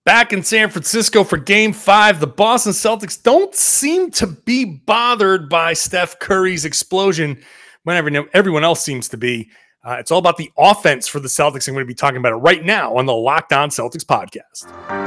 Back in San Francisco for Game 5, the Boston Celtics don't seem to be bothered by Steph Curry's explosion when everyone else seems to be. It's all about the offense for the Celtics. I'm going to be talking about it right now on the Locked On Celtics podcast.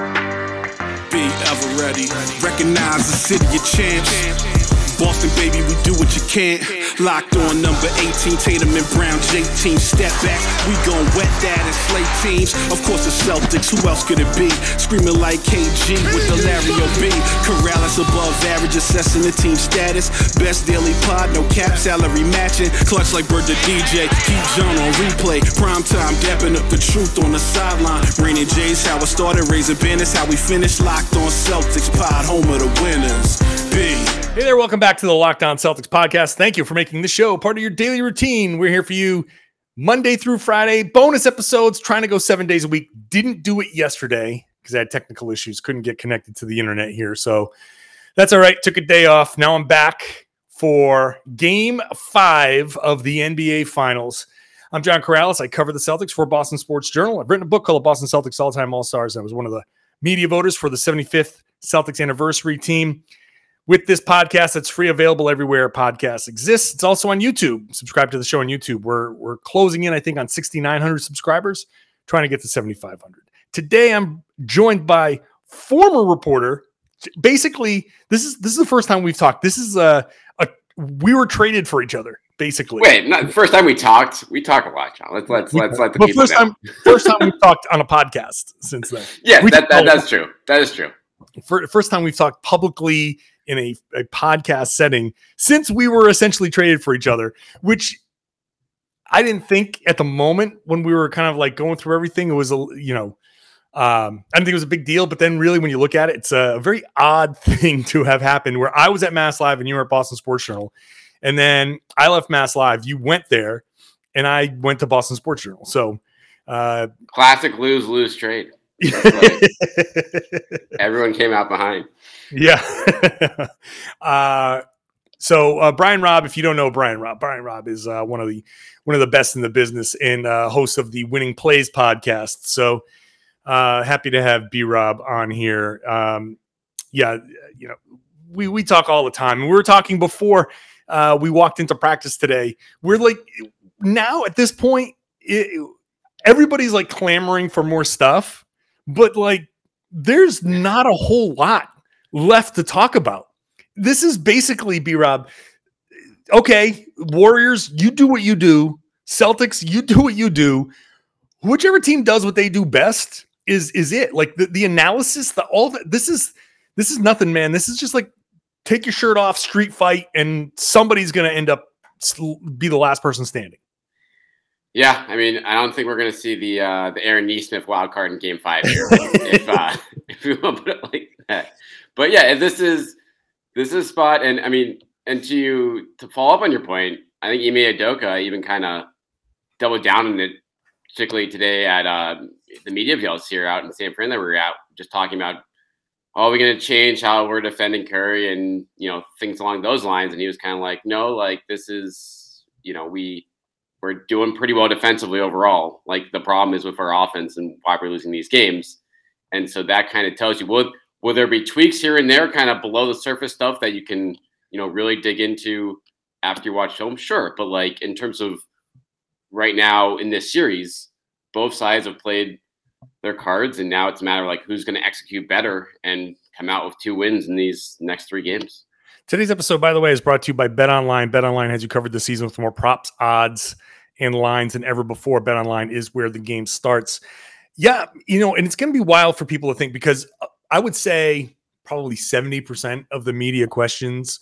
Be ever ready. Recognize the city of champs. Boston, baby, we do what you can't. Locked on number 18, Tatum and Brown, J-team, step back. We gon' wet that and slay teams. Of course, the Celtics, who else could it be? Screaming like KG with the Larry O.B. Corrales above average, assessing the team status. Best daily pod, no cap, salary matching. Clutch like Bird the DJ, keep John on replay. Prime time, dapping up the truth on the sideline. Raining J's, how it started, raising banners, how we finished. Locked on Celtics pod, home of the winners. B. Hey there, welcome back to the Locked On Celtics podcast. Thank you for making the show part of your daily routine. We're here for you Monday through Friday, bonus episodes, trying to go 7 days a week. Didn't do it yesterday because I had technical issues, couldn't get connected to the internet here. So that's all right, took a day off. Now I'm back for Game 5 of the NBA Finals. I'm John Corrales. I cover the Celtics for Boston Sports Journal. I've written a book called Boston Celtics All-Time All-Stars. I was one of the media voters for the 75th Celtics anniversary team. With this podcast, that's free, available everywhere podcasts exist. It's also on YouTube. Subscribe to the show on YouTube. We're closing in, I think, on 6,900 subscribers, trying to get to 7,500. Today, I'm joined by former reporter. Basically, this is the first time we've talked. This is we were traded for each other. Basically, wait, not the first time we talk a lot, John. Let's let the people know. First time we've talked on a podcast since then. Yeah, that's true. That is true. First time we've talked publicly in a podcast setting since we were essentially traded for each other, which I didn't think at the moment when we were kind of like going through everything, it was I didn't think it was a big deal, but then really when you look at it, it's a very odd thing to have happened where I was at Mass Live and you were at Boston Sports Journal. And then I left Mass Live, you went there and I went to Boston Sports Journal. So classic lose trade. Everyone came out behind. Yeah. So Brian Robb, if you don't know Brian Robb is one of the best in the business and host of the Winning Plays podcast. So happy to have B-Rob on here. We talk all the time. And we were talking before we walked into practice today. We're like, now at this point, everybody's like clamoring for more stuff. But like, there's not a whole lot left to talk about. This is basically, B-Rob, okay, Warriors, you do what you do. Celtics, you do what you do. Whichever team does what they do best is it. Like the analysis, this is nothing, man. This is just like take your shirt off, street fight, and somebody's going to end up be the last person standing. Yeah, I mean, I don't think we're going to see the Aaron Nesmith wild card in Game 5 here, if we want to put it like that. But yeah, this is a spot, and I mean, and to follow up on your point, I think Ime Udoka even kind of doubled down on it, particularly today at the media avails here out in San Fran that we were at, just talking about, are we going to change how we're defending Curry and things along those lines, and he was kind of like, no, like this is we're doing pretty well defensively overall. Like the problem is with our offense and why we're losing these games. And so that kind of tells you, will there be tweaks here and there kind of below the surface stuff that you can, really dig into after you watch film? Sure. But like in terms of right now in this series, both sides have played their cards and now it's a matter of like who's going to execute better and come out with 2 wins in these next 3 games. Today's episode, by the way, is brought to you by BetOnline. BetOnline has you covered this season with more props, odds, and lines than ever before. BetOnline is where the game starts. Yeah, and it's going to be wild for people to think because I would say probably 70% of the media questions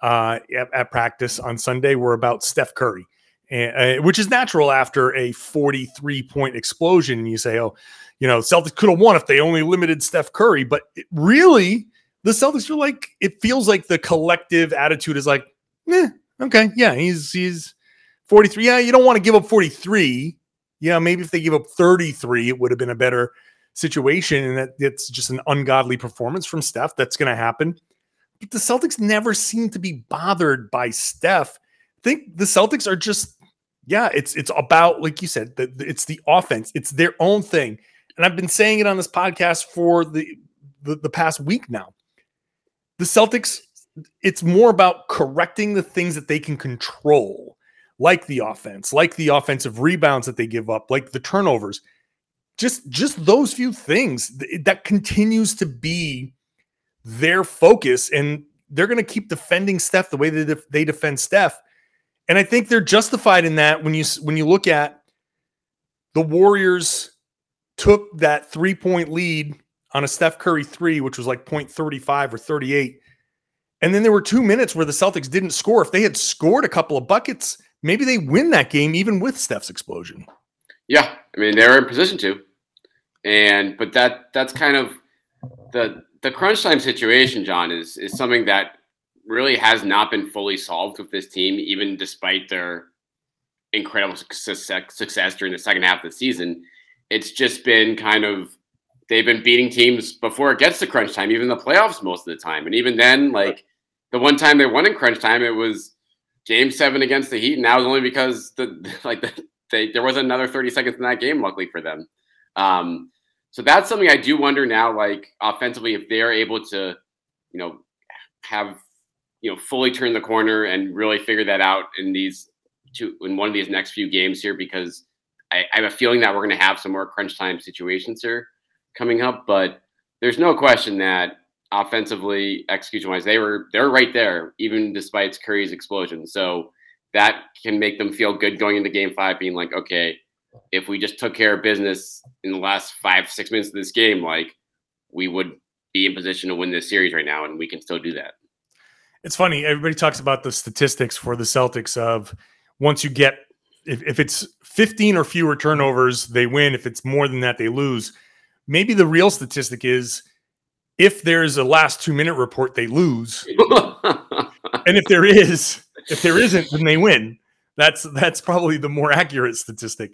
at practice on Sunday were about Steph Curry, which is natural after a 43-point explosion. You say, Celtics could have won if they only limited Steph Curry. But really, the Celtics are like, it feels like the collective attitude is like, okay, yeah, he's 43. Yeah, you don't want to give up 43. Yeah, maybe if they give up 33, it would have been a better situation. And it's just an ungodly performance from Steph. That's going to happen. But the Celtics never seem to be bothered by Steph. I think the Celtics are just, it's about, like you said, it's the offense. It's their own thing. and I've been saying it on this podcast for the past week now. The Celtics, it's more about correcting the things that they can control, like the offense, like the offensive rebounds that they give up, like the turnovers. Just those few things that continues to be their focus, and they're going to keep defending Steph the way that they defend Steph. And I think they're justified in that when you look at the Warriors took that 3-point lead on a Steph Curry 3, which was like 0.35 or 38. And then there were 2 minutes where the Celtics didn't score. If they had scored a couple of buckets, maybe they win that game even with Steph's explosion. Yeah, I mean, they're in position to. But that's kind of the crunch time situation, John, is something that really has not been fully solved with this team, even despite their incredible success during the second half of the season. It's just been kind of, they've been beating teams before it gets to crunch time, even the playoffs most of the time. And even then, like the one time they won in crunch time, it was Game 7 against the Heat, and that was only because there wasn't another 30 seconds in that game, luckily for them. So that's something I do wonder now, like offensively, if they're able to, have, fully turn the corner and really figure that out in one of these next few games here, because I have a feeling that we're going to have some more crunch time situations here coming up. But there's no question that offensively, execution-wise, they're right there, even despite Curry's explosion. So that can make them feel good going into Game 5, being like, okay, if we just took care of business in the last 5-6 minutes of this game, like we would be in position to win this series right now, and we can still do that. It's funny. Everybody talks about the statistics for the Celtics of once you get, if it's 15 or fewer turnovers, they win. If it's more than that, they lose. Maybe the real statistic is if there's a last 2-minute report, they lose. And if there isn't, then they win. That's probably the more accurate statistic.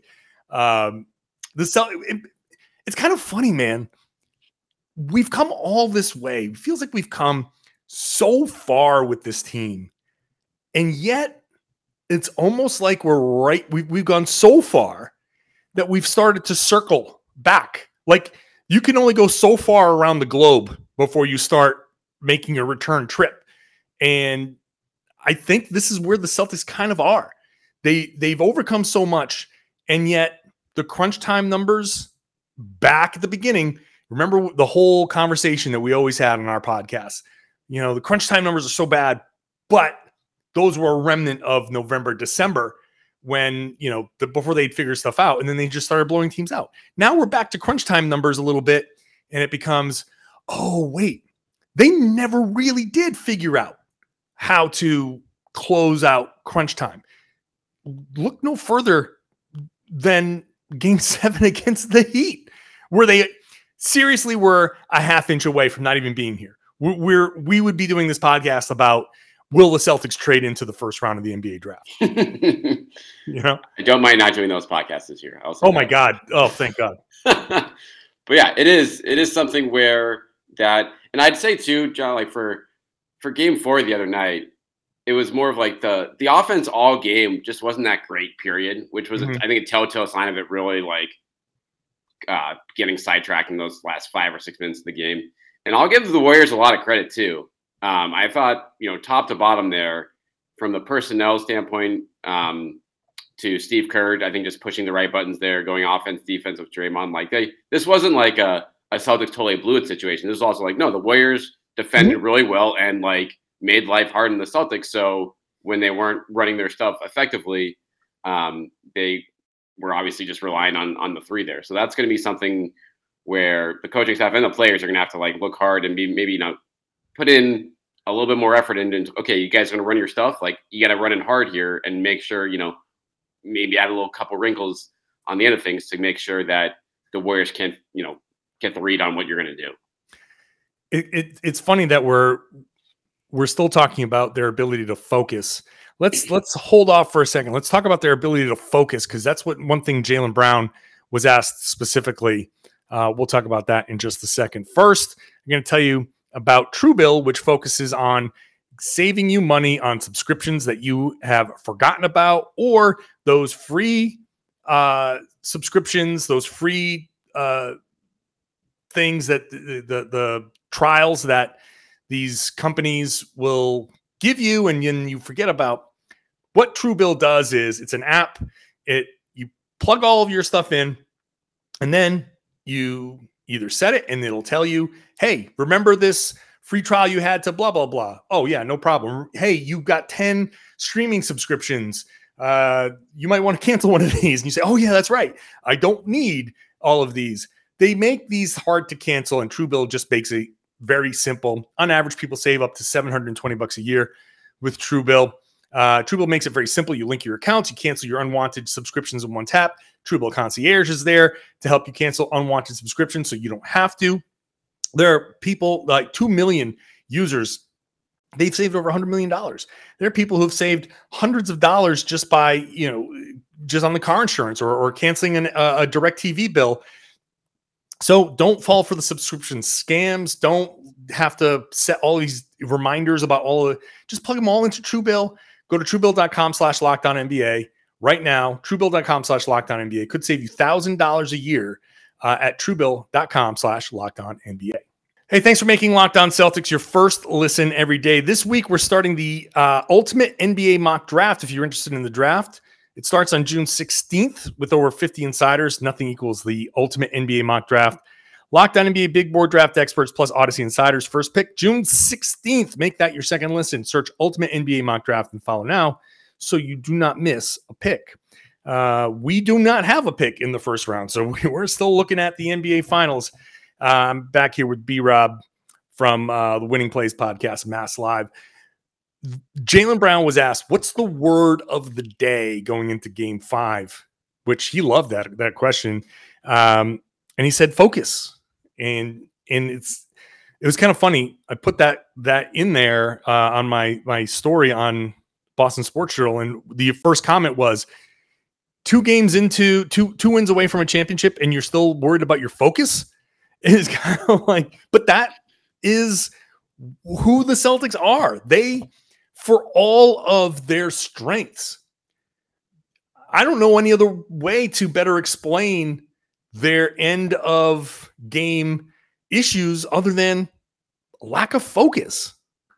It's kind of funny, man. We've come all this way. It feels like we've come so far with this team, and yet it's almost like we've gone so far that we've started to circle back. Like you can only go so far around the globe before you start making a return trip. And I think this is where the Celtics kind of are. They've overcome so much, and yet the crunch time numbers back at the beginning, remember the whole conversation that we always had on our podcast. The crunch time numbers are so bad, but those were a remnant of November, December when, before they'd figure stuff out, and then they just started blowing teams out. Now we're back to crunch time numbers a little bit, and it becomes, oh, wait, they never really did figure out how to close out crunch time. Look no further than Game 7 against the Heat, where they seriously were a half inch away from not even being here. We would be doing this podcast about, will the Celtics trade into the first round of the NBA draft? I don't mind not doing those podcasts this year. Oh my God. Oh, thank God. But yeah, it is something where that, and I'd say too, John, like for Game 4 the other night, it was more of like the offense all game just wasn't that great, period, which was, I think, a telltale sign of it really like getting sidetracked in those last 5 or 6 minutes of the game. And I'll give the Warriors a lot of credit too. I thought, top to bottom there, from the personnel standpoint, to Steve Kerr, I think just pushing the right buttons there, going offense, defense with Draymond. Like this wasn't like a Celtics totally blew it situation. This was also like, no, the Warriors defended really well and like made life hard in the Celtics. So when they weren't running their stuff effectively, they were obviously just relying on the three there. So that's going to be something where the coaching staff and the players are going to have to like look hard and be maybe, put in a little bit more effort into, okay, you guys are going to run your stuff. Like you got to run in hard here and make sure, maybe add a little couple wrinkles on the end of things to make sure that the Warriors can't, get the read on what you're going to do. It's funny that we're still talking about their ability to focus. Let's hold off for a second. Let's talk about their ability to focus, because that's one thing Jaylen Brown was asked specifically. We'll talk about that in just a second. First, I'm going to tell you about Truebill, which focuses on saving you money on subscriptions that you have forgotten about, or those free subscriptions, those free things that the trials that these companies will give you, and then you forget about. What Truebill does is it's an app. You plug all of your stuff in, and then you either set it and it'll tell you, hey, remember this free trial you had to blah, blah, blah. Oh, yeah, no problem. Hey, you got 10 streaming subscriptions. You might want to cancel one of these. And you say, oh, yeah, that's right. I don't need all of these. They make these hard to cancel, and Truebill just makes it very simple. On average, people save up to $720 a year with Truebill. Truebill makes it very simple. You link your accounts, you cancel your unwanted subscriptions in one tap. Truebill Concierge is there to help you cancel unwanted subscriptions so you don't have to. There are people, like 2 million users. They've saved over $100 million. There are people who've saved hundreds of dollars just by, just on the car insurance or canceling a DirecTV bill. So don't fall for the subscription scams. Don't have to set all these reminders about just plug them all into Truebill. Go to truebill.com/LockedOnNBA right now. Truebill.com/LockedOnNBA could save you $1,000 a year at truebill.com/LockedOnNBA. Hey, thanks for making Locked On Celtics your first listen every day. This week, we're starting the Ultimate NBA Mock Draft. If you're interested in the draft, it starts on June 16th with over 50 insiders. Nothing equals the Ultimate NBA Mock Draft. Locked On NBA Big Board Draft Experts plus Odyssey Insiders. First pick, June 16th. Make that your second listen. Search Ultimate NBA Mock Draft and follow now so you do not miss a pick. We do not have a pick in the first round, so we're still looking at the NBA Finals. I'm back here with B-Rob from the Winning Plays podcast, Mass Live. Jaylen Brown was asked, what's the word of the day going into Game 5? Which he loved that question. And he said, focus. And it was kind of funny. I put that in there on my story on Boston Sports Journal, and the first comment was 2 games into two wins away from a championship, and you're still worried about your focus. It's kind of like, but that is who the Celtics are. They, for all of their strengths, I don't know any other way to better explain their end of game issues other than lack of focus.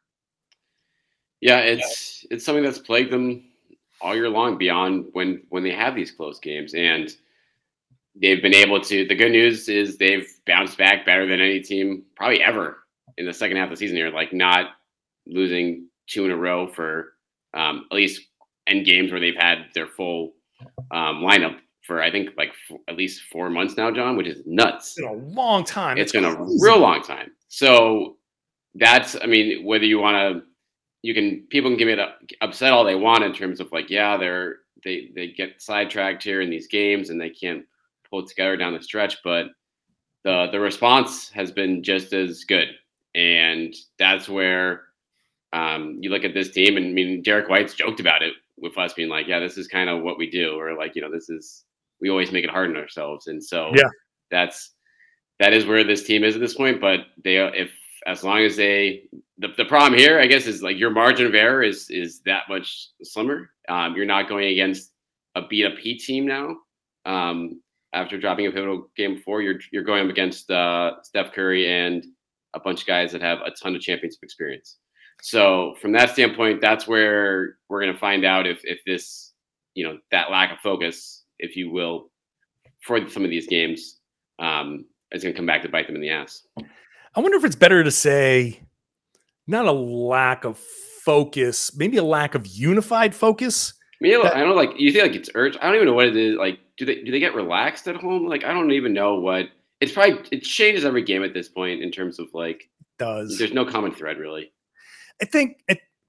Yeah, it's something that's plagued them all year long beyond when they have these close games. And they've been able to, the good news is they've bounced back better than any team probably ever in the second half of the season here, like not losing 2 in a row for at least end games where they've had their full lineup for, I think, at least 4 months now, John, which is nuts. It's been a long time. It's been a real long time. So that's, I mean, whether you want to, people can get upset all they want in terms of like, yeah, they get sidetracked here in these games and they can't pull it together down the stretch, but the response has been just as good. And that's where you look at this team, and I mean, Derek White's joked about it with us being like, yeah, this is kind of what we do. Or like, we always make it hard on ourselves. And so that is where this team is at this point. But as long as the problem here, I guess, is like your margin of error is that much slimmer. You're not going against a beat up Heat team now. After dropping a pivotal game before, you're going up against Steph Curry and a bunch of guys that have a ton of championship experience. So from that standpoint, that's where we're going to find out if this, that lack of focus, if you will, for some of these games, is going to come back to bite them in the ass. I wonder if it's better to say not a lack of focus, maybe a lack of unified focus. I mean, I don't know, like, you think like it's urgent. I don't even know what it is. Like, do they get relaxed at home? Like, I don't even know what it's probably. It changes every game at this point in terms of like. Does there's no common thread really? I think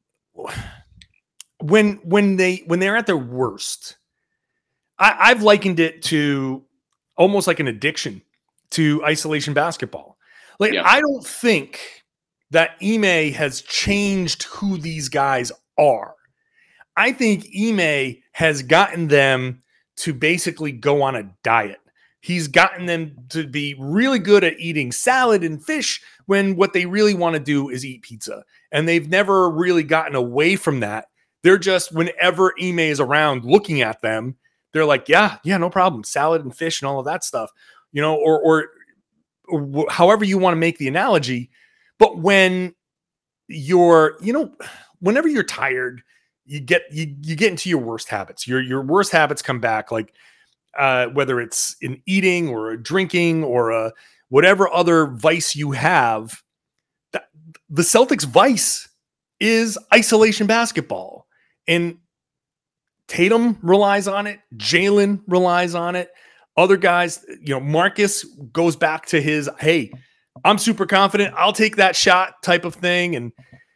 when they're at their worst, I've likened it to almost like an addiction to isolation basketball. Like, I don't think that Ime has changed who these guys are. I think Ime has gotten them to basically go on a diet. He's gotten them to be really good at eating salad and fish when what they really want to do is eat pizza. And they've never really gotten away from that. They're just, whenever Ime is around looking at them, they're like, yeah, no problem. Salad and fish and all of that stuff, or however you want to make the analogy. But when you're, whenever you're tired, you get into your worst habits. Your worst habits come back, like whether it's in eating or drinking or whatever other vice you have. The Celtics' vice is isolation basketball, and Tatum relies on it. Jalen relies on it. Other guys, Marcus goes back to his, hey, I'm super confident, I'll take that shot type of thing. And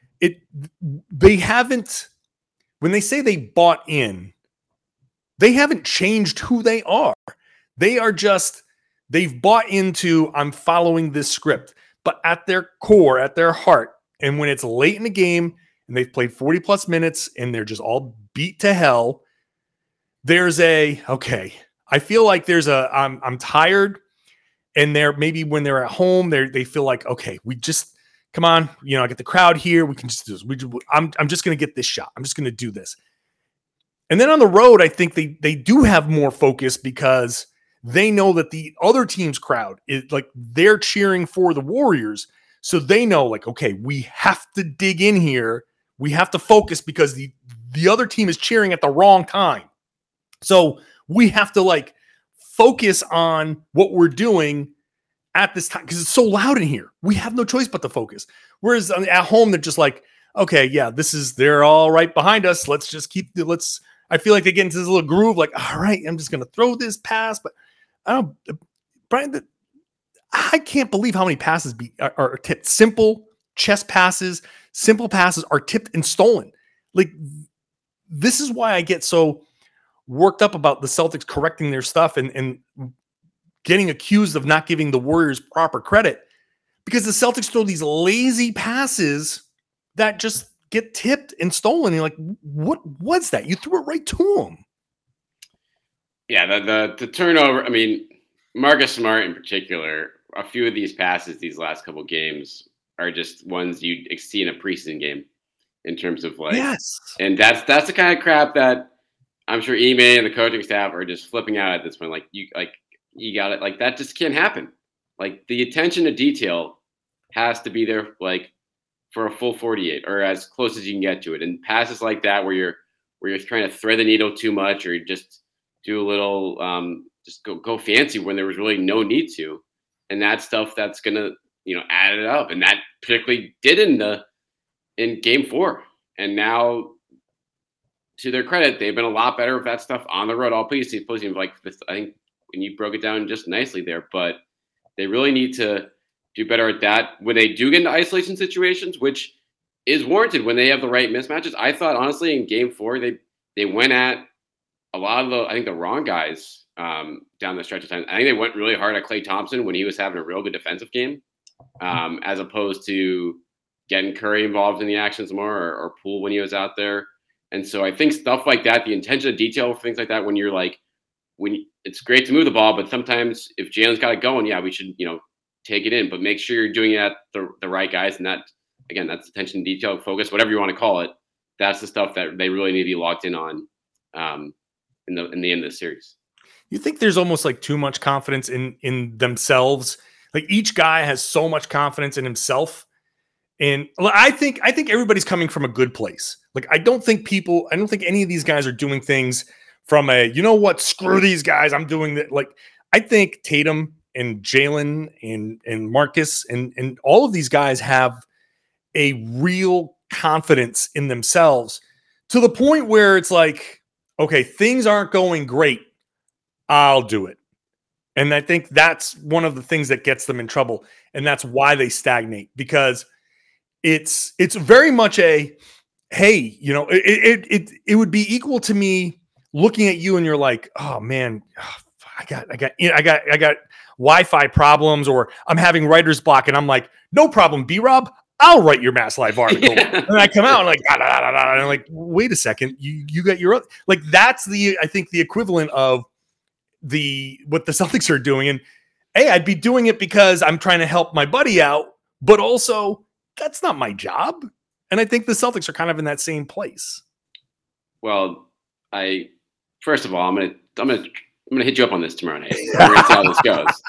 they haven't, when they say they bought in, they haven't changed who they are. They are just, they've bought into, I'm following this script. But at their core, at their heart, and when it's late in the game and they've played 40 plus minutes and they're just all beat to hell, there's okay, I feel like there's I'm tired. And they're, maybe when they're at home, they feel like, okay, we just, come on, I get the crowd here, we can just do this. I'm just going to get this shot. I'm just going to do this. And then on the road, I think they do have more focus because they know that the other team's crowd is like, they're cheering for the Warriors. So they know, like, okay, we have to dig in here. We have to focus because the other team is cheering at the wrong time. So we have to like focus on what we're doing at this time because it's so loud in here. We have no choice but to focus. Whereas at home, they're just like, okay, yeah, they're all right behind us. Let's just I feel like they get into this little groove, like, all right, I'm just going to throw this pass. But Brian, I can't believe how many passes are tipped. Simple chest passes, simple passes are tipped and stolen. Like, this is why I get so worked up about the Celtics correcting their stuff and getting accused of not giving the Warriors proper credit, because the Celtics throw these lazy passes that just get tipped and stolen. You're like, what was that? You threw it right to them. Yeah, the turnover. I mean, Marcus Smart in particular, a few of these passes these last couple games are just ones you'd see in a preseason game in terms of like, yes. And that's the kind of crap that I'm sure Ime and the coaching staff are just flipping out at this point. Like, you got it. Like, that just can't happen. Like, the attention to detail has to be there, like, for a full 48 or as close as you can get to it. And passes like that where you're trying to thread the needle too much, or you just do a little just go fancy when there was really no need to. And that stuff that's gonna add it up. And that particularly did in game 4. And now, to their credit, they've been a lot better with that stuff on the road all postseason. Like this, I think, when you broke it down just nicely there, but they really need to do better at that when they do get into isolation situations, which is warranted when they have the right mismatches. I thought, honestly, in game 4, they went at a lot of the wrong guys down the stretch of time. I think they went really hard at Klay Thompson when he was having a real good defensive game, as opposed to getting Curry involved in the actions more or Poole when he was out there. And so I think stuff like that, the attention to detail, things like that, when you're like, it's great to move the ball, but sometimes if Jalen's got it going, yeah, we should, take it in, but make sure you're doing it at the right guys. And that, again, that's attention to detail, focus, whatever you want to call it. That's the stuff that they really need to be locked in on in the end of the series. You think there's almost like too much confidence in themselves? Like, each guy has so much confidence in himself. And I think everybody's coming from a good place. Like, I don't think any of these guys are doing things from screw these guys, I'm doing that. Like, I think Tatum and Jalen and Marcus and all of these guys have a real confidence in themselves to the point where it's like, okay, things aren't going great, I'll do it. And I think that's one of the things that gets them in trouble. And that's why they stagnate, because it's very much a, hey, it would be equal to me looking at you and you're like, oh man, I got Wi-Fi problems, or I'm having writer's block, and I'm like, no problem, B-Rob, I'll write your Mass Live article. And I come out and like, and I'm like, wait a second, you got your other, like, that's I think the equivalent of what the Celtics are doing. And hey, I'd be doing it because I'm trying to help my buddy out, but also that's not my job. And I think the Celtics are kind of in that same place. Well, first of all, I'm gonna hit you up on this tomorrow night. We're gonna see how this goes.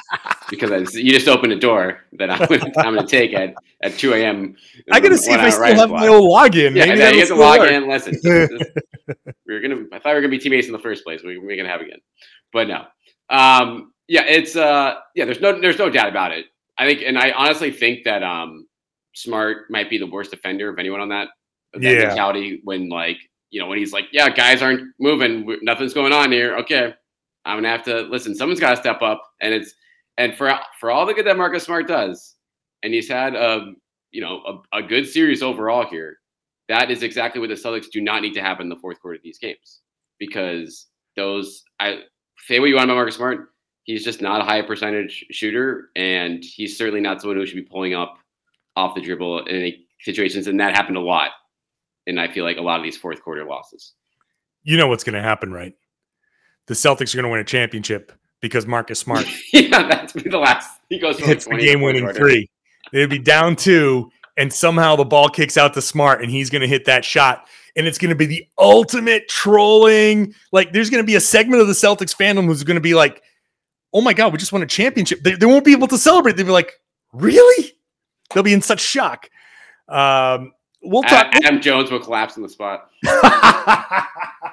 because you just opened a door that I'm going to take at 2 a.m. I got to see if I still have my old login. Yeah, maybe you get to log in. Listen, I thought we were going to be teammates in the first place. We're going to have again, but no. It's there's no doubt about it. I think, and I honestly think that Smart might be the worst offender of anyone on that mentality. When when he's like, yeah, guys aren't moving, nothing's going on here. Okay, I'm gonna have to listen. Someone's got to step up, and for all the good that Marcus Smart does, and he's had a good series overall here. That is exactly what the Celtics do not need to happen in the fourth quarter of these games, because say what you want about Marcus Smart, he's just not a high percentage shooter, and he's certainly not someone who should be pulling up off the dribble in any situations, and that happened a lot. And I feel like a lot of these fourth quarter losses. You know what's going to happen, right? The Celtics are going to win a championship because Marcus Smart. Yeah, that's the last. He goes for hits the game-winning three. They'd be down 2, and somehow the ball kicks out to Smart, and he's going to hit that shot. And it's going to be the ultimate trolling. Like, there's going to be a segment of the Celtics fandom who's going to be like, oh my God, we just won a championship. They won't be able to celebrate. They'll be like, really? They'll be in such shock. We'll talk. Adam Jones will collapse in the spot. I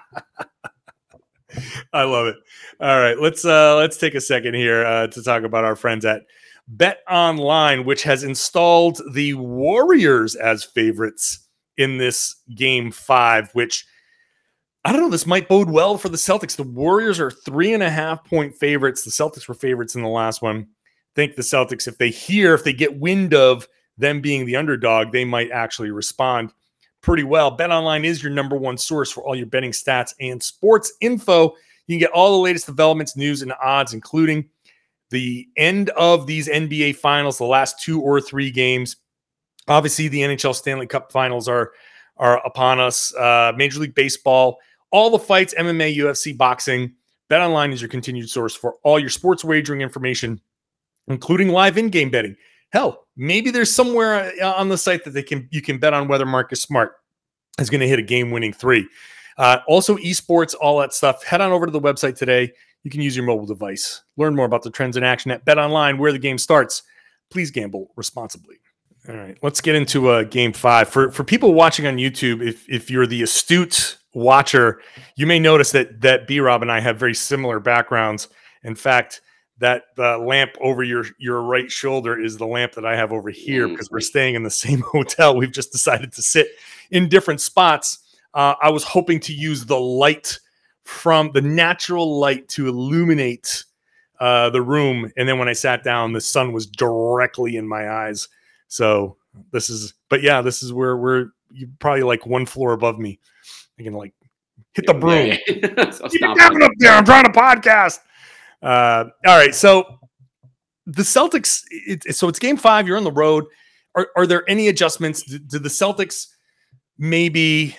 love it. All right, let's take a second here to talk about our friends at Bet Online, which has installed the Warriors as favorites in this game 5, which I don't know. This might bode well for the Celtics. The Warriors are 3.5-point favorites. The Celtics were favorites in the last one. I think the Celtics, if they get wind of them being the underdog, they might actually respond pretty well. BetOnline is your number one source for all your betting stats and sports info. You can get all the latest developments, news, and odds, including the end of these NBA finals, the last 2 or 3 games. Obviously, the NHL Stanley Cup finals are upon us. Major League Baseball, all the fights, MMA, UFC, boxing. BetOnline is your continued source for all your sports wagering information, including live in-game betting. Hell, maybe there's somewhere on the site that you can bet on whether Marcus Smart is going to hit a game-winning 3. Also, esports, all that stuff. Head on over to the website today. You can use your mobile device. Learn more about the trends in action at BetOnline, where the game starts. Please gamble responsibly. All right, let's get into game 5. For people watching on YouTube, if you're the astute watcher, you may notice that B-Rob and I have very similar backgrounds. In fact, that lamp over your right shoulder is the lamp that I have over here because we're staying in the same hotel. We've just decided to sit in different spots. I was hoping to use the light from the natural light to illuminate the room. And then when I sat down, the sun was directly in my eyes. So this is where you probably like one floor above me. I can like hit the broom. Get down up there. I'm trying to podcast. All right. So the Celtics, it's game 5. You're on the road. Are there any adjustments? Do the Celtics maybe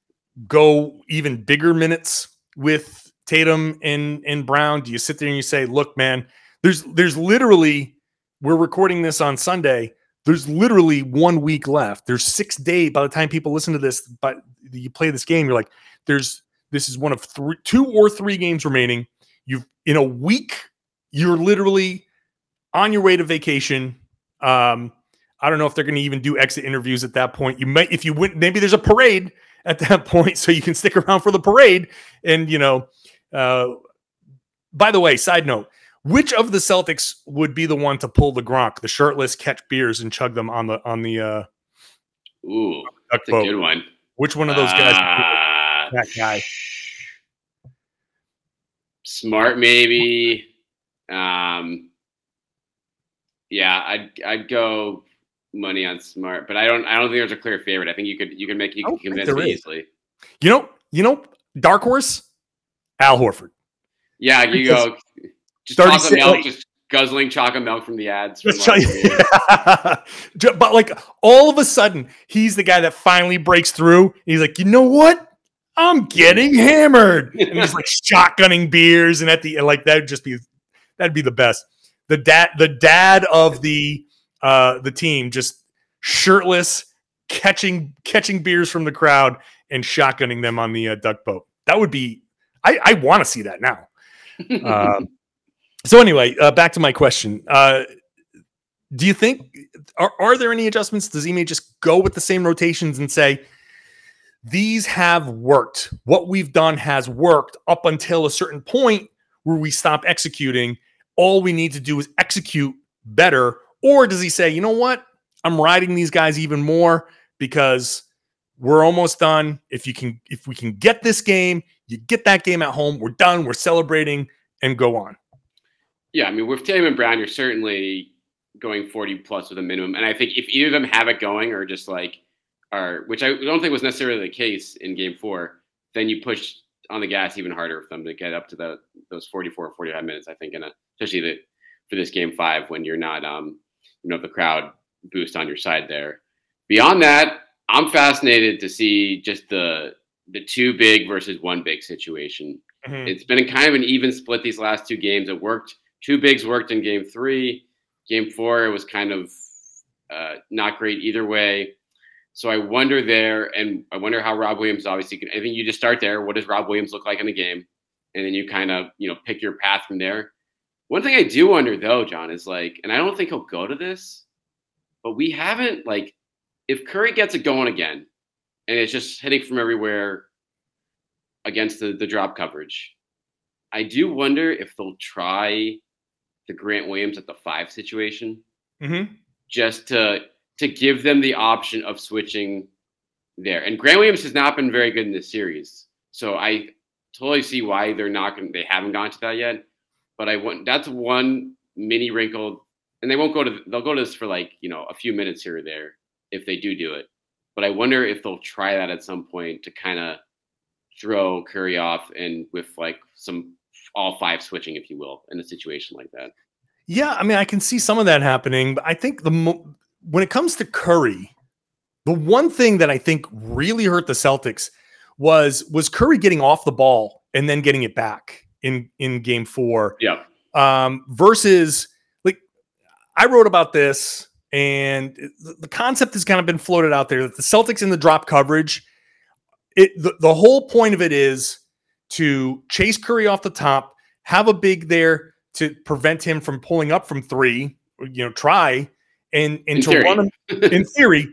go even bigger minutes with Tatum and Brown? Do you sit there and you say, look, man, there's literally, we're recording this on Sunday. There's literally 1 week left. There's 6 days by the time people listen to this, but you play this game, you're like, this is one of 2 or 3 games remaining. In a week, you're literally on your way to vacation. I don't know if they're going to even do exit interviews at that point. You might, if you win, maybe there's a parade at that point, so you can stick around for the parade. And, by the way, side note, which of the Celtics would be the one to pull the Gronk, the shirtless, catch beers and chug them on the Ooh, that's a good one. Which one of those guys? That guy. Smart, maybe. I'd go money on Smart, but I don't think there's a clear favorite. I think you can convince me easily. You know, dark horse, Al Horford. Yeah, you go just chocolate milk, just guzzling chocolate milk from the ads. But like all of a sudden, he's the guy that finally breaks through. He's like, you know what? I'm getting hammered, and he's like shotgunning beers, and that'd be the best. The dad of the team, just shirtless, catching beers from the crowd and shotgunning them on the duck boat. That would be. I want to see that now. So anyway, back to my question. Do you think are there any adjustments? Does Ime just go with the same rotations and say these have worked? What we've done has worked up until a certain point where we stop executing. All we need to do is execute better. Or does he say, you know what? I'm riding these guys even more because we're almost done. If we can get this game, you get that game at home. We're done. We're celebrating and go on. Yeah, I mean, with Tatum and Brown, you're certainly going 40 plus with a minimum. And I think if either of them have it going or just like which I don't think was necessarily the case in game 4, then you push on the gas even harder for them to get up to those 44 or 45 minutes, I think, especially for this game 5 when you're not, the crowd boost on your side there. Beyond that, I'm fascinated to see just the 2 big versus 1 big situation. Mm-hmm. It's been kind of an even split these last 2 games. It worked. 2 bigs worked in game 3. Game 4, it was kind of not great either way. So I wonder there, and I wonder how Rob Williams obviously can. I think you just start there. What does Rob Williams look like in the game? And then you kind of, pick your path from there. One thing I do wonder, though, John, is like, and I don't think he'll go to this, but we haven't, like, if Curry gets it going again, and it's just hitting from everywhere against the drop coverage, I do wonder if they'll try the Grant Williams at the 5 situation, just to give them the option of switching there. And Grant Williams has not been very good in this series, so I totally see why they haven't gone to that yet. But that's one mini wrinkle, and they'll go to this for like, a few minutes here or there if they do it. But I wonder if they'll try that at some point to kind of throw Curry off and with like some all 5 switching, if you will, in a situation like that. Yeah, I mean, I can see some of that happening, but I think when it comes to Curry, the one thing that I think really hurt the Celtics was Curry getting off the ball and then getting it back in game 4. Yeah. Versus, like, I wrote about this, and the concept has kind of been floated out there that the Celtics in the drop coverage, the whole point of it is to chase Curry off the top, have a big there to prevent him from pulling up from 3, try and to run him in theory,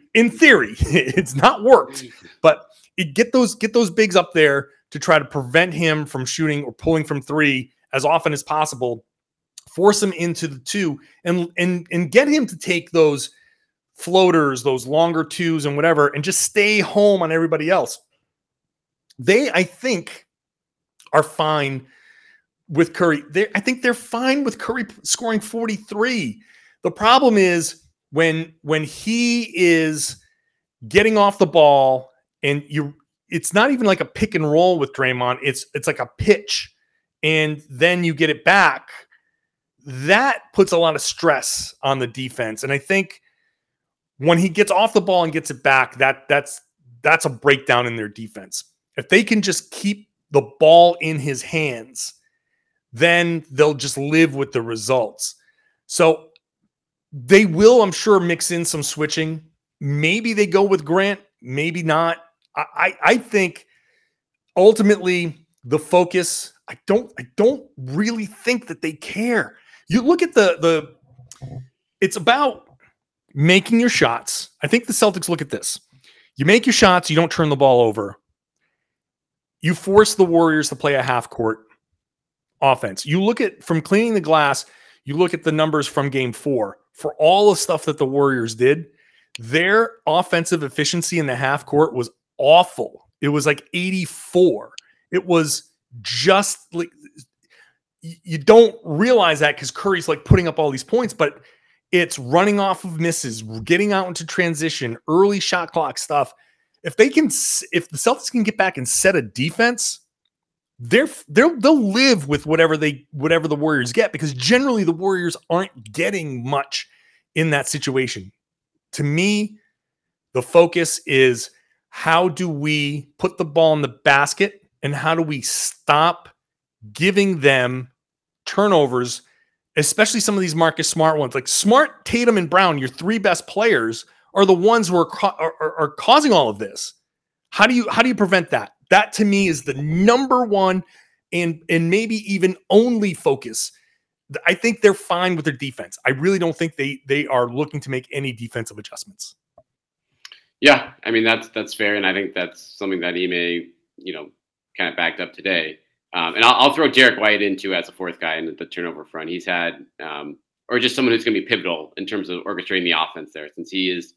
it's not worked, but get those bigs up there to try to prevent him from shooting or pulling from 3 as often as possible, force him into the 2 and get him to take those floaters, those longer 2s and whatever, and just stay home on everybody else. They, I think, are fine with Curry. I think they're fine with Curry scoring 43. The problem is when he is getting off the ball and it's not even like a pick and roll with Draymond. It's like a pitch, and then you get it back. That puts a lot of stress on the defense. And I think when he gets off the ball and gets it back, that's a breakdown in their defense. If they can just keep the ball in his hands, then they'll just live with the results. So they will, I'm sure, mix in some switching. Maybe they go with Grant, maybe not. I think ultimately the focus, I don't really think that they care. You look at it's about making your shots. I think the Celtics look at this. You make your shots, you don't turn the ball over. You force the Warriors to play a half court offense. You look at, from cleaning the glass, you look at the numbers from game 4 for all the stuff that the Warriors did. Their offensive efficiency in the half court was awful. It was like 84. It was just like, you don't realize that because Curry's like putting up all these points, but it's running off of misses, getting out into transition, early shot clock stuff. If the Celtics can get back and set a defense, they'll live with whatever the Warriors get, because generally the Warriors aren't getting much in that situation. To me, the focus is, how do we put the ball in the basket and how do we stop giving them turnovers, especially some of these Marcus Smart ones. Like Smart, Tatum, and Brown, your 3 best players, are the ones who are causing all of this. How do you prevent that? That to me is the number one and maybe even only focus. I think they're fine with their defense. I really don't think they are looking to make any defensive adjustments. Yeah, I mean that's fair, and I think that's something that Ime, kind of backed up today. And I'll throw Derek White into as a fourth guy in the turnover front. He's had, or just someone who's going to be pivotal in terms of orchestrating the offense there, since he is,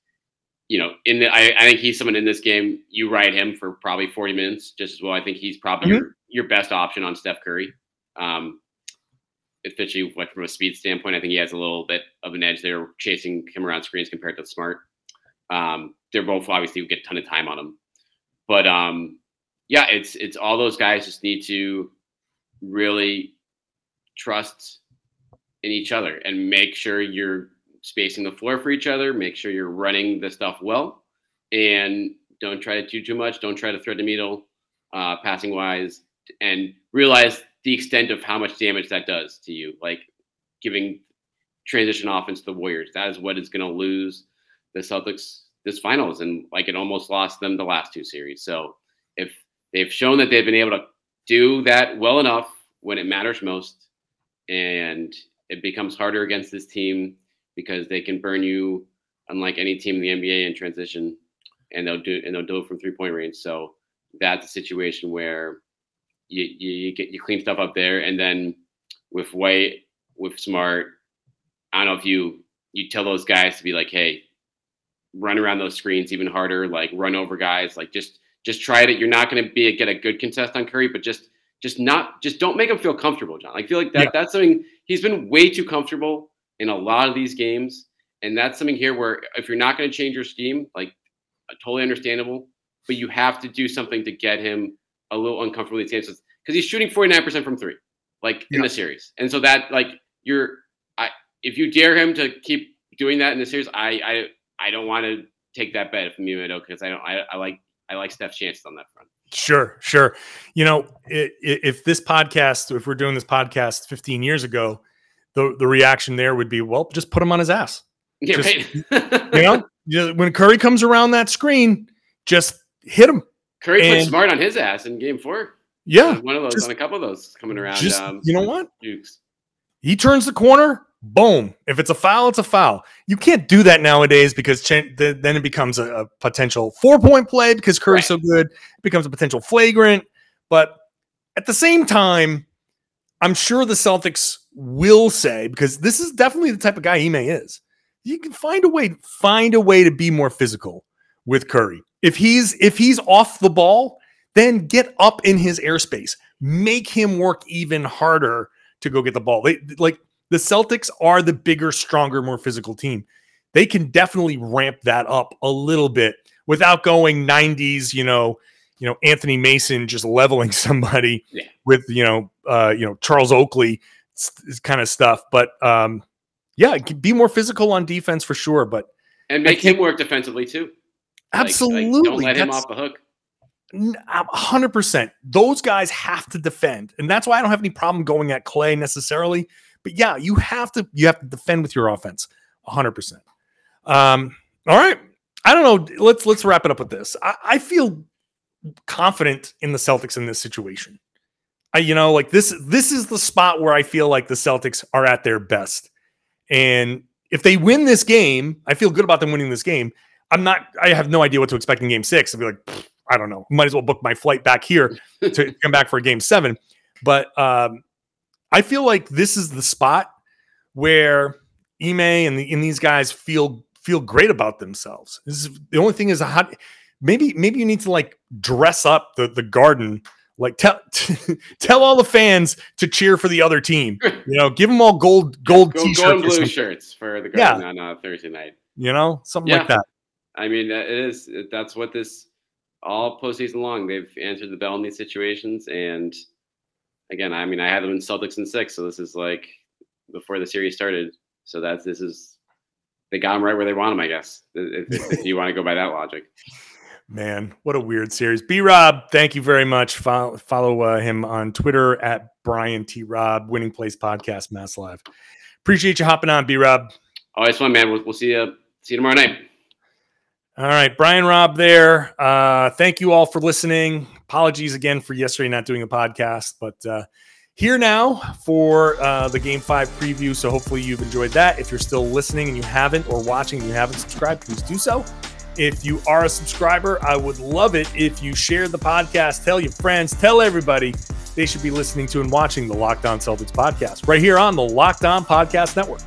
I think he's someone in this game. You ride him for probably 40 minutes just as well. I think he's probably your best option on Steph Curry. Especially like from a speed standpoint, I think he has a little bit of an edge there, chasing him around screens compared to Smart. They're both obviously get a ton of time on him, but yeah, it's all those guys just need to really trust in each other and make sure you're spacing the floor for each other, make sure you're running the stuff well, and don't try to do too much. Don't try to thread the needle passing wise, and realize the extent of how much damage that does to you. Like giving transition offense to the Warriors, that is what is going to lose the Celtics this finals, and like it almost lost them the last two series. So if they've shown that they've been able to do that well enough when it matters most, and it becomes harder against this team because they can burn you unlike any team in the NBA in transition, and they'll do it from 3-point range. So that's a situation where you clean stuff up there, and then with White, with Smart, I don't know if you tell those guys to be like, hey, run around those screens even harder, like run over guys, like just try it. You're not going to get a good contest on Curry, but just don't make him feel comfortable, John. I feel like that's something he's been way too comfortable in a lot of these games, and that's something here where if you're not going to change your scheme, like totally understandable, but you have to do something to get him a little uncomfortable in these games, because he's shooting 49% from three, like in the series, and so that like if you dare him to keep doing that in the series, I don't want to take that bet from you, because I like Steph's chances on that front. Sure. If we're doing this podcast 15 years ago, the reaction there would be, well, just put him on his ass. Yeah, right. When Curry comes around that screen, just hit him. Curry put Smart on his ass in Game 4. Yeah, one of those, on a couple of those coming around. You know what? Dukes. He turns the corner. Boom. If it's a foul, it's a foul. You can't do that nowadays, because then it becomes a potential 4-point play because Curry's so good. It becomes a potential flagrant. But at the same time, I'm sure the Celtics will say, because this is definitely the type of guy Ime is, you can find a way to be more physical with Curry. If he's off the ball, then get up in his airspace. Make him work even harder to go get the ball. The Celtics are the bigger, stronger, more physical team. They can definitely ramp that up a little bit without going 90s, Anthony Mason just leveling somebody with, Charles Oakley kind of stuff. But be more physical on defense for sure. And make him work defensively too. Absolutely. Don't let him off the hook. 100%. Those guys have to defend. And that's why I don't have any problem going at Clay necessarily. But yeah, you have to defend with your offense 100%. All right. I don't know. Let's wrap it up with this. I feel confident in the Celtics in this situation. This is the spot where I feel like the Celtics are at their best. And if they win this game, I feel good about them winning this game. I have no idea what to expect in Game 6. I'll be like, I don't know. Might as well book my flight back here to come back for a Game 7. But I feel like this is the spot where Ime and these guys feel great about themselves. The only thing is, maybe you need to like dress up the Garden, like tell all the fans to cheer for the other team. Give them all gold t-shirts, gold and blue shirts for the Garden on Thursday night. Something like that. I mean, that's what this all postseason long they've answered the bell in these situations. And again, I mean, I had them in Celtics in 6, so this is like before the series started. So they got them right where they want them, I guess, if you want to go by that logic. Man, what a weird series. B-Rob, thank you very much. Follow him on Twitter at Brian T. Rob, Winning Place Podcast, Mass Live. Appreciate you hopping on, B-Rob. Always fun, man. We'll see you tomorrow night. All right, Brian Robb there. Thank you all for listening. Apologies again for yesterday not doing a podcast, but here now for the Game 5 preview. So hopefully you've enjoyed that. If you're still listening and you haven't, or watching and you haven't subscribed, please do so. If you are a subscriber, I would love it if you share the podcast, tell your friends, tell everybody they should be listening to and watching the Locked On Celtics podcast right here on the Locked On Podcast Network.